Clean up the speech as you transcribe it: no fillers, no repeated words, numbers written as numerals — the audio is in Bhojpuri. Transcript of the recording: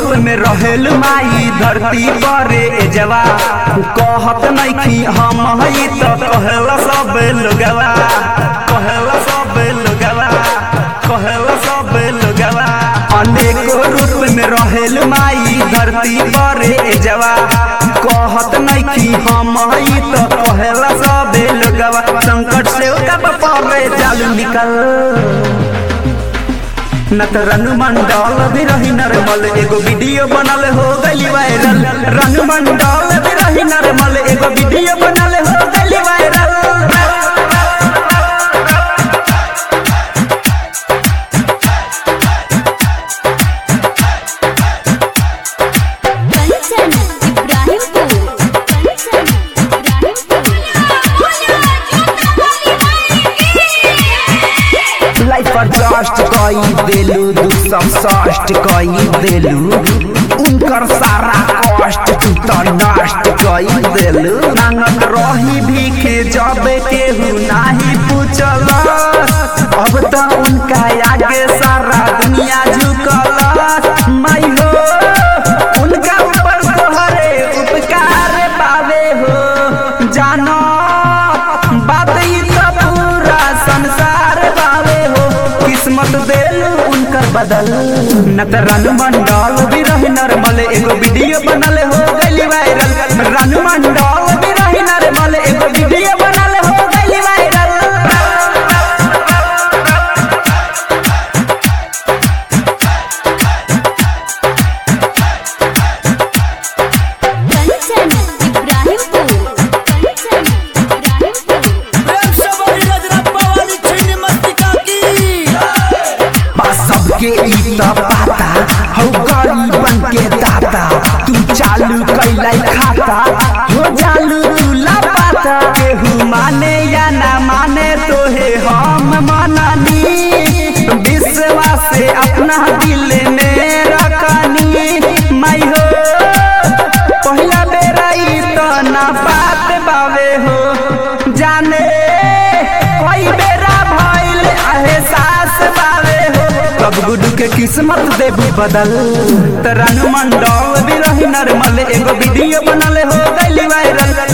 रूप में रहेल माई धरती पर जवा कहत नइखी हम हई तो कहला सब लोगवा कहला सब लोगवा कहला सब लोगवा अनेको रूप में रहेल माई धरती पर जवा कहत नइखी हम हई तो कहला सब लोगवा संकट से कब पावे चालू निकल न तो रंग मंडल भी रही नरमल एगो वीडियो बनल हो गई वायरल रंग मंडल भी रही नरमल एगो वीडियो बनल हो गई वायरल लाइफ पर जस्ट कई देलू दुख सब सष्ट कई देलू उनकर सारा कष्ट तू तो नष्ट कई देलू मांगत रही भीखे जब केहू नाही पूछल अब तो उनका आगे सारा दुनिया झुकल माई हो उनका ऊपर तोहरे उपकार पावे हो जानो बात ही तो पूरा संसार किस्मत देलू उनकर बदल न तो रन मंडल भी रही नरमल एगो वीडियो बनल हो गई वायरल रन मंडल भी रही नरमल एगो वीडियो बनल हो गई वायरल सबके पाता हो गरीबन के दाता तू चालू कैलाई खाता हो चालू तू लापाता केहू माने या ना माने तोहे हम माननी विश्वास से अपना दिल में रखनी माई हो पहला बेरा ई तो ना बात बावे हो जाने कोई बेरा भइल एहसास बावे हो कब गुडू के किस्मत देबू बदल तरन मंडल भी रही नरमल एगो वीडियो बनल हो गई वायरल